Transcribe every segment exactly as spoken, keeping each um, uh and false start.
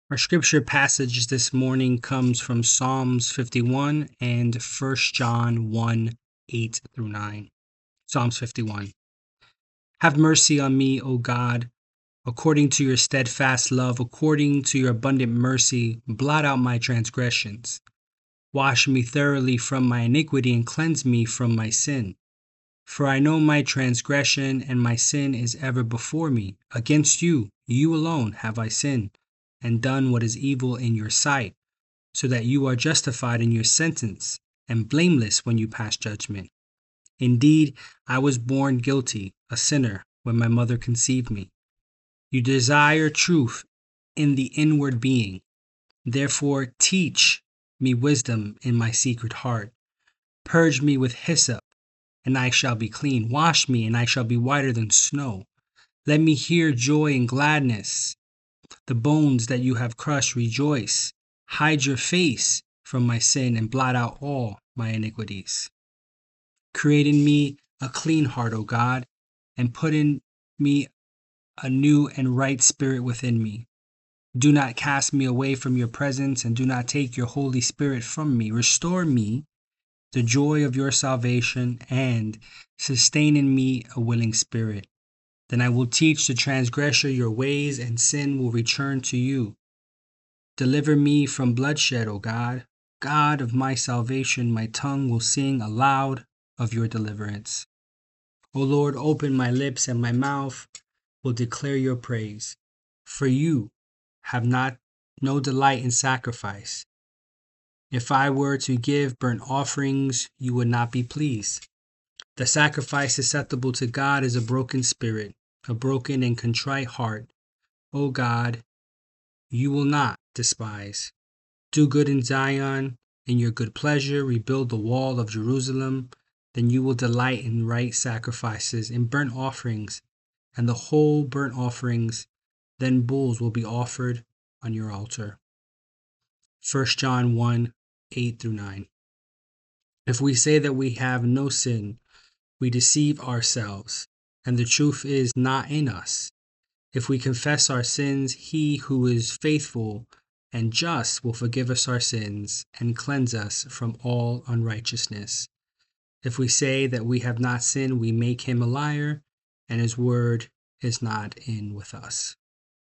Our scripture passage this morning comes from Psalms fifty-one and First John one, eight through nine. Psalms fifty-one. Have mercy on me, O God, according to your steadfast love, according to your abundant mercy, blot out my transgressions. Wash me thoroughly from my iniquity and cleanse me from my sin. For I know my transgression and my sin is ever before me. Against you, you alone have I sinned, and done what is evil in your sight, so that you are justified in your sentence, and blameless when you pass judgment. Indeed, I was born guilty, a sinner, when my mother conceived me. You desire truth in the inward being. Therefore teach me wisdom in my secret heart. Purge me with hyssop, and I shall be clean. Wash me, and I shall be whiter than snow. Let me hear joy and gladness. The bones that you have crushed rejoice. Hide your face from my sin and blot out all my iniquities. Create in me a clean heart, O God, and put in me a new and right spirit within me. Do not cast me away from your presence, and do not take your Holy Spirit from me. Restore me the joy of your salvation, and sustain in me a willing spirit. Then I will teach the transgressor your ways, and sin will return to you. Deliver me from bloodshed, O God. God of my salvation, my tongue will sing aloud of your deliverance. O Lord, open my lips, and my mouth will declare your praise. For you have not no delight in sacrifice. If I were to give burnt offerings, you would not be pleased. The sacrifice acceptable to God is a broken spirit, a broken and contrite heart. O God, you will not despise. Do good in Zion, in your good pleasure, rebuild the wall of Jerusalem. Then you will delight in right sacrifices, in burnt offerings, and the whole burnt offerings. Then bulls will be offered on your altar. First John one, eight through nine. If we say that we have no sin, we deceive ourselves, and the truth is not in us. If we confess our sins, he who is faithful and just will forgive us our sins and cleanse us from all unrighteousness. If we say that we have not sinned, we make him a liar, and his word is not in with us.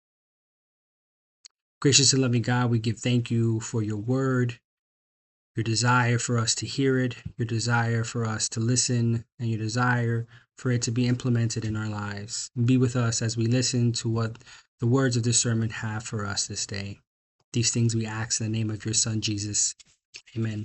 Gracious and loving God, we give thank you for your word, your desire for us to hear it, your desire for us to listen, and your desire for it to be implemented in our lives. Be with us as we listen to what the words of this sermon have for us this day. These things we ask in the name of your Son, Jesus. Amen.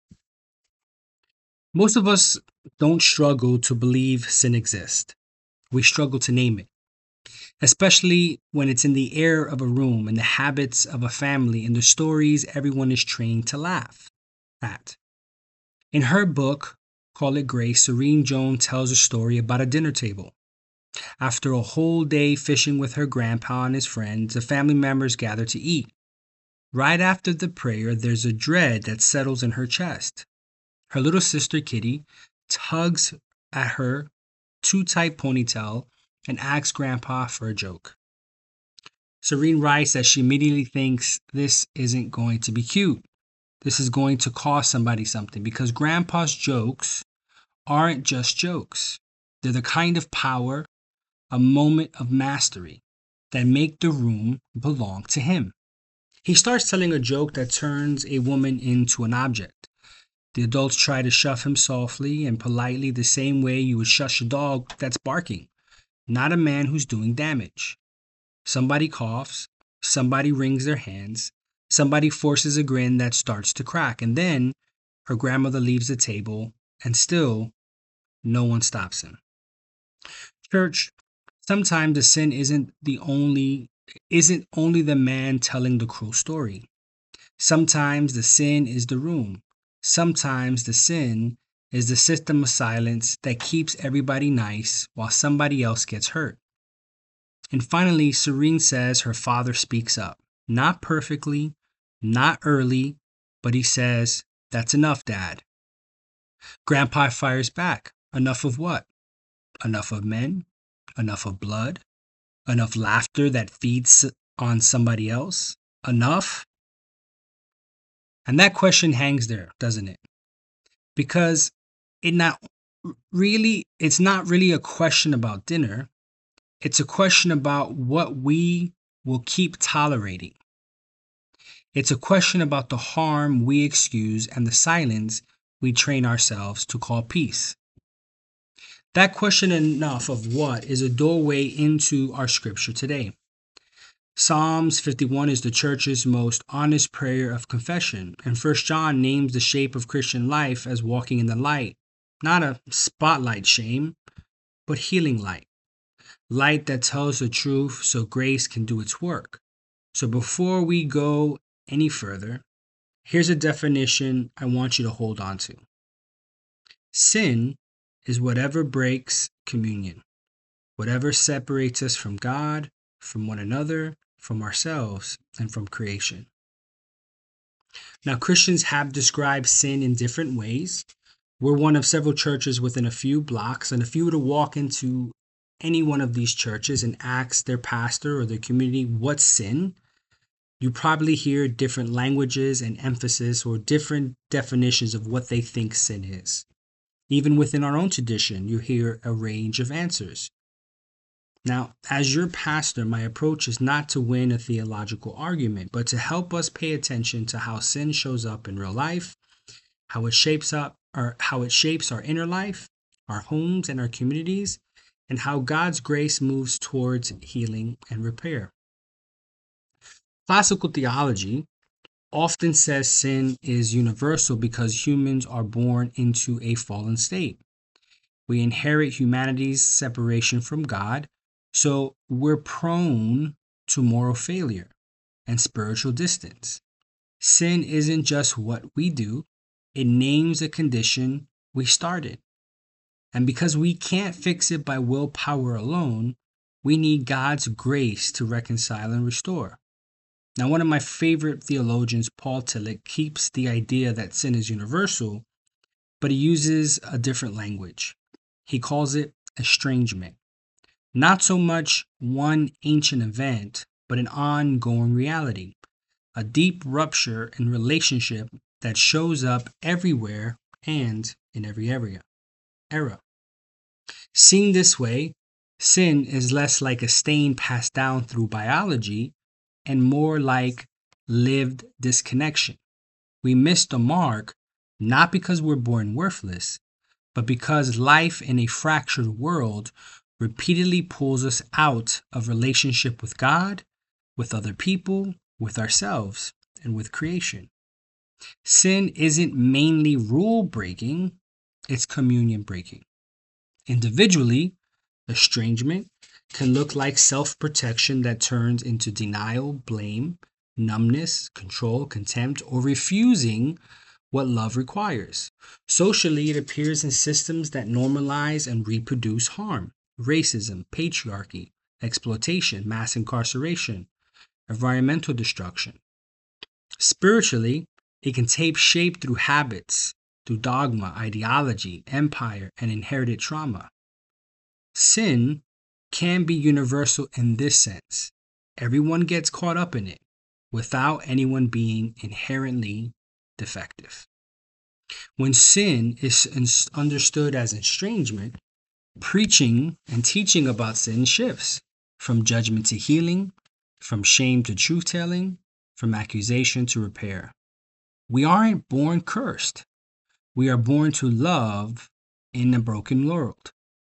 Most of us don't struggle to believe sin exists. We struggle to name it, especially when it's in the air of a room, in the habits of a family, in the stories everyone is trained to laugh at. In her book, Call It Grace, Serene Jones tells a story about a dinner table. After a whole day fishing with her grandpa and his friends, the family members gather to eat. Right after the prayer, there's a dread that settles in her chest. Her little sister, Kitty, tugs at her too tight ponytail and asks Grandpa for a joke. Serene writes that she immediately thinks this isn't going to be cute. This is going to cost somebody something, because Grandpa's jokes aren't just jokes. They're the kind of power, a moment of mastery, that make the room belong to him. He starts telling a joke that turns a woman into an object. The adults try to shove him softly and politely, the same way you would shush a dog that's barking, not a man who's doing damage. Somebody coughs, somebody wrings their hands, somebody forces a grin that starts to crack, and then her grandmother leaves the table, and still no one stops him. Church, sometimes the sin isn't the only isn't only the man telling the cruel story. Sometimes the sin is the room. Sometimes the sin is the system of silence that keeps everybody nice while somebody else gets hurt. And finally, Serene says her father speaks up. Not perfectly, not early, but he says, "That's enough, Dad." Grandpa fires back. Enough of what? Enough of men? Enough of blood? Enough laughter that feeds on somebody else? enough? And that question hangs there, doesn't it? Because it not really it's not really a question about dinner. It's a question about what we will keep tolerating. It's a question about the harm we excuse and the silence we train ourselves to call peace. That question, enough of what, is a doorway into our scripture today. Psalms fifty-one is the church's most honest prayer of confession, and First John names the shape of Christian life as walking in the light, not a spotlight shame, but healing light. Light that tells the truth so grace can do its work. So before we go any further, here's a definition I want you to hold on to. Sin is whatever breaks communion, whatever separates us from God, from one another, from ourselves, and from creation. Now, Christians have described sin in different ways. We're one of several churches within a few blocks, and if you were to walk into any one of these churches and ask their pastor or their community what's sin, you probably hear different languages and emphasis or different definitions of what they think sin is. Even within our own tradition, you hear a range of answers. Now, as your pastor, my approach is not to win a theological argument, but to help us pay attention to how sin shows up in real life, how it shapes up or how it shapes our inner life, our homes and our communities, and how God's grace moves towards healing and repair. Classical theology often says sin is universal because humans are born into a fallen state. We inherit humanity's separation from God, so we're prone to moral failure and spiritual distance. Sin isn't just what we do, it names a condition we started. And because we can't fix it by willpower alone, we need God's grace to reconcile and restore. Now, one of my favorite theologians, Paul Tillich, keeps the idea that sin is universal, but he uses a different language. He calls it estrangement. Not so much one ancient event, but an ongoing reality, a deep rupture in relationship that shows up everywhere and in every area. Era. Seen this way, sin is less like a stain passed down through biology and more like lived disconnection. We miss the mark not because we're born worthless, but because life in a fractured world repeatedly pulls us out of relationship with God, with other people, with ourselves, and with creation. Sin isn't mainly rule breaking, it's communion breaking. Individually, estrangement can look like self-protection that turns into denial, blame, numbness, control, contempt, or refusing what love requires. Socially, it appears in systems that normalize and reproduce harm, racism, patriarchy, exploitation, mass incarceration, environmental destruction. Spiritually, it can take shape through habits, through dogma, ideology, empire, and inherited trauma. Sin can be universal in this sense. Everyone gets caught up in it without anyone being inherently defective. When sin is understood as estrangement, preaching and teaching about sin shifts from judgment to healing, from shame to truth-telling, from accusation to repair. We aren't born cursed. We are born to love in a broken world.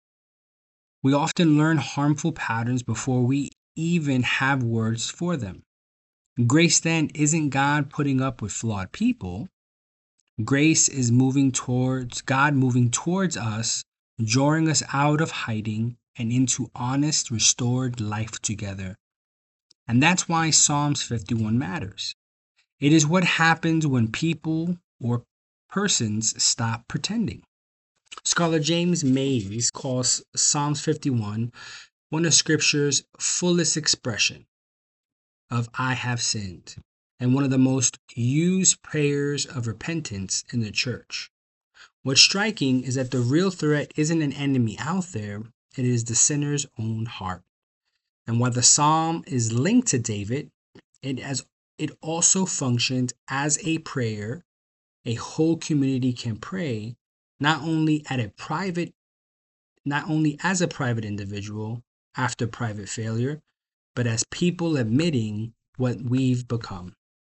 We often learn harmful patterns before we even have words for them. Grace then isn't God putting up with flawed people. Grace is moving towards God moving towards us, drawing us out of hiding and into honest, restored life together. And that's why Psalms fifty-one matters. It is what happens when people or persons stop pretending. Scholar James Mays calls Psalms fifty-one one of Scripture's fullest expression of I have sinned, and one of the most used prayers of repentance in the church. What's striking is that the real threat isn't an enemy out there, it is the sinner's own heart. And while the psalm is linked to David, it has it also functions as a prayer. A whole community can pray not only at a private, not only as a private individual after private failure, but as people admitting what we've become.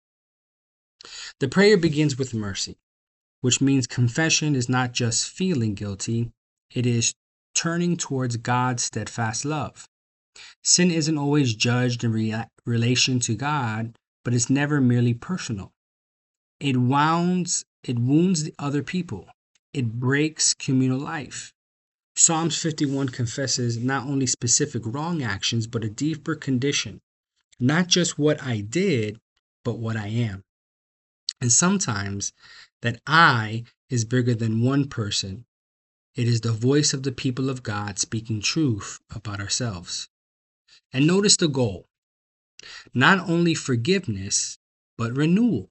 The prayer begins with mercy, which means confession is not just feeling guilty, it is turning towards God's steadfast love. Sin isn't always judged in re- relation to God, but it's never merely personal. It wounds, it wounds the other people. It breaks communal life. Psalms fifty-one confesses not only specific wrong actions, but a deeper condition. Not just what I did, but what I am. And sometimes that I is bigger than one person. It is the voice of the people of God speaking truth about ourselves. And notice the goal. Not only forgiveness, but renewal.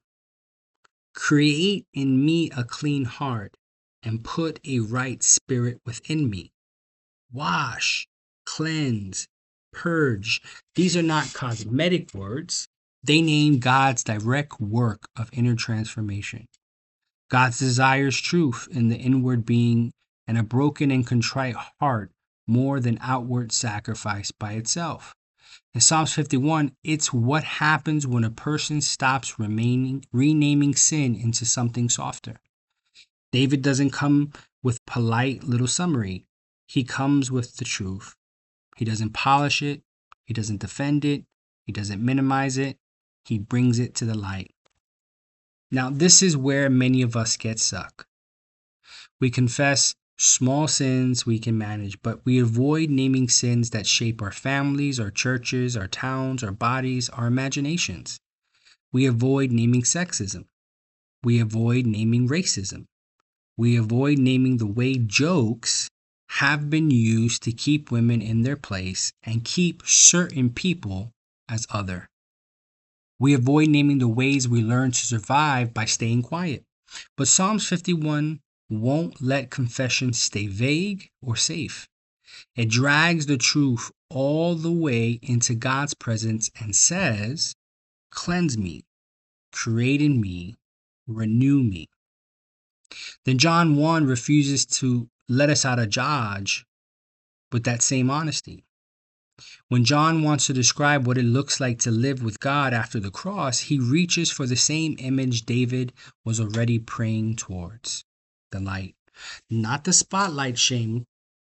Create in me a clean heart and put a right spirit within me. Wash, cleanse, purge. These are not cosmetic words. They name God's direct work of inner transformation. God desires truth in the inward being and a broken and contrite heart more than outward sacrifice by itself. In Psalms fifty-one, it's what happens when a person stops remaining, renaming sin into something softer. David doesn't come with polite little summary. He comes with the truth. He doesn't polish it. He doesn't defend it. He doesn't minimize it. He brings it to the light. Now, this is where many of us get stuck. We confess small sins we can manage, but we avoid naming sins that shape our families, our churches, our towns, our bodies, our imaginations. We avoid naming sexism. We avoid naming racism. We avoid naming the way jokes have been used to keep women in their place and keep certain people as other. We avoid naming the ways we learn to survive by staying quiet. But Psalms fifty-one won't let confession stay vague or safe. It drags the truth all the way into God's presence and says, "Cleanse me, create in me, renew me." Then John one refuses to let us out of Dodge with that same honesty. When John wants to describe what it looks like to live with God after the cross, he reaches for the same image David was already praying towards. The light. Not the spotlight shame.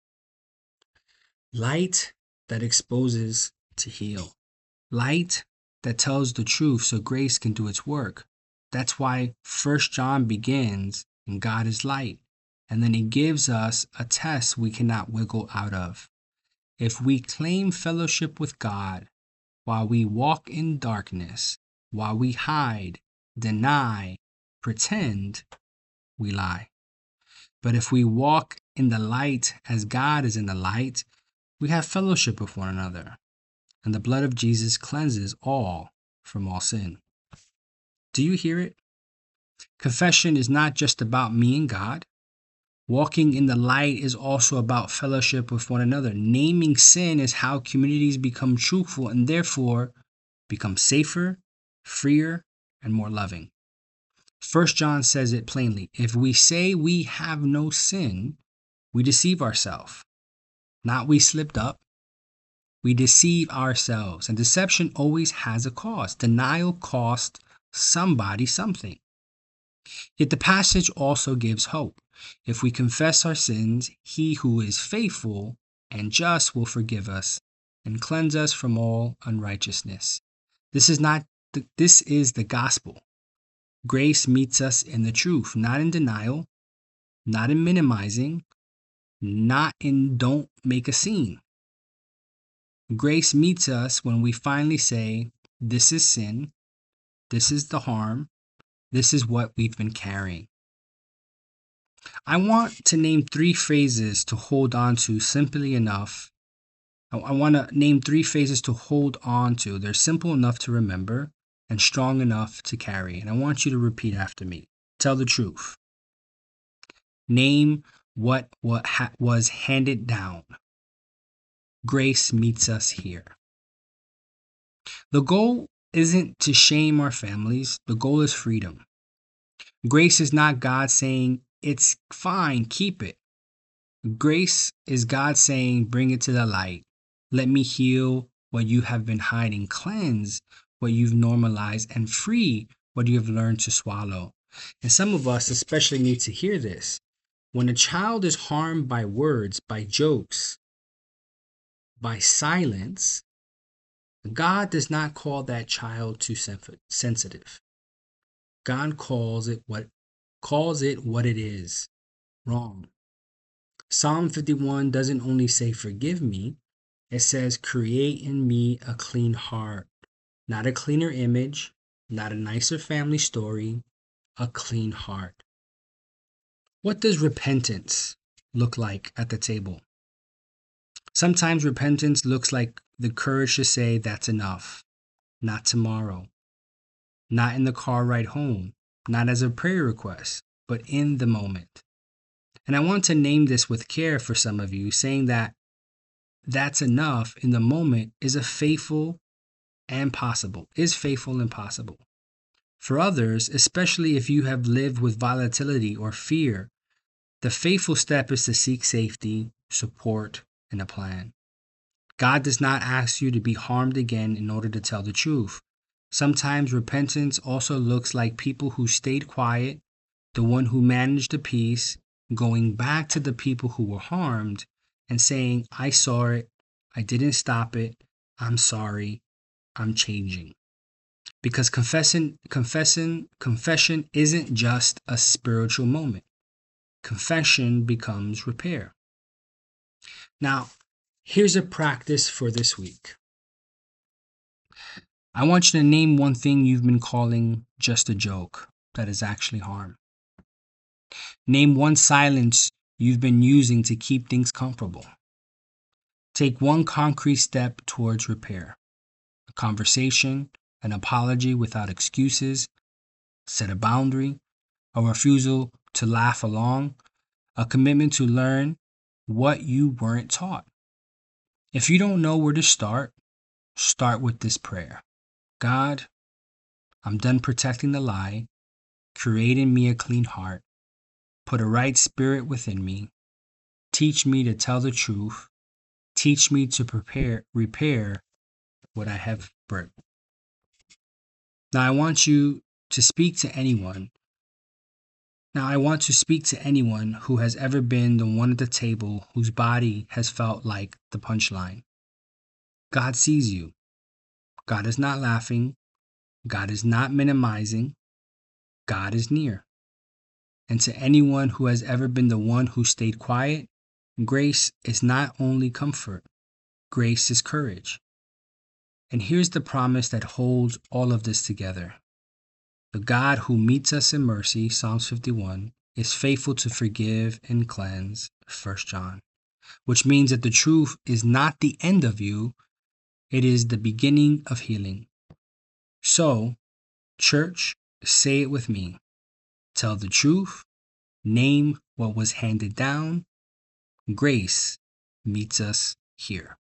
Light that exposes to heal. Light that tells the truth so grace can do its work. That's why First John begins, and God is light. And then he gives us a test we cannot wiggle out of. If we claim fellowship with God while we walk in darkness, while we hide, deny, pretend, we lie. But if we walk in the light as God is in the light, we have fellowship with one another. And the blood of Jesus cleanses all from all sin. Do you hear it? Confession is not just about me and God. Walking in the light is also about fellowship with one another. Naming sin is how communities become truthful and therefore become safer, freer, and more loving. First John says it plainly. If we say we have no sin, we deceive ourselves. Not we slipped up. We deceive ourselves. And deception always has a cost. Denial costs somebody something. Yet the passage also gives hope. If we confess our sins, he who is faithful and just will forgive us and cleanse us from all unrighteousness. This is not the, this is the gospel. Grace meets us in the truth, not in denial, not in minimizing, not in don't make a scene. Grace meets us when we finally say, this is sin, this is the harm, this is what we've been carrying. I want to name three phrases to hold on to simply enough. I, I want to name three phrases to hold on to. They're simple enough to remember and strong enough to carry. And I want you to repeat after me. Tell the truth. Name what, what ha- was handed down. Grace meets us here. The goal isn't to shame our families. The goal is freedom. Grace is not God saying, it's fine, keep it. Grace is God saying, bring it to the light. Let me heal what you have been hiding, cleanse what you've normalized, and free what you have learned to swallow. And some of us especially need to hear this. When a child is harmed by words, by jokes, by silence, God does not call that child too sensitive. God calls it what calls it what it is, wrong. Psalm fifty-one doesn't only say forgive me, it says create in me a clean heart, not a cleaner image, not a nicer family story, a clean heart. What does repentance look like at the table? Sometimes repentance looks like the courage to say that's enough, not tomorrow, not in the car ride home, not as a prayer request, but in the moment. And I want to name this with care for some of you, saying that that's enough in the moment is a faithful and possible, is faithful and possible. For others, especially if you have lived with volatility or fear, the faithful step is to seek safety, support, and a plan. God does not ask you to be harmed again in order to tell the truth. Sometimes repentance also looks like people who stayed quiet, the one who managed the peace, going back to the people who were harmed and saying, I saw it, I didn't stop it, I'm sorry, I'm changing. Because confessing, confessing, confession isn't just a spiritual moment. Confession becomes repair. Now, here's a practice for this week. I want you to name one thing you've been calling just a joke that is actually harm. Name one silence you've been using to keep things comfortable. Take one concrete step towards repair. A conversation, an apology without excuses, set a boundary, a refusal to laugh along, a commitment to learn what you weren't taught. If you don't know where to start, start with this prayer. God, I'm done protecting the lie. Create in me a clean heart. Put a right spirit within me. Teach me to tell the truth. Teach me to prepare, repair what I have burnt. Now I want you to speak to anyone. Now I want to speak to anyone who has ever been the one at the table whose body has felt like the punchline. God sees you. God is not laughing. God is not minimizing. God is near. And to anyone who has ever been the one who stayed quiet, grace is not only comfort, grace is courage. And here's the promise that holds all of this together. The God who meets us in mercy, Psalms fifty-one, is faithful to forgive and cleanse, First John, which means that the truth is not the end of you, it is the beginning of healing. So, church, say it with me. Tell the truth, name what was handed down. Grace meets us here.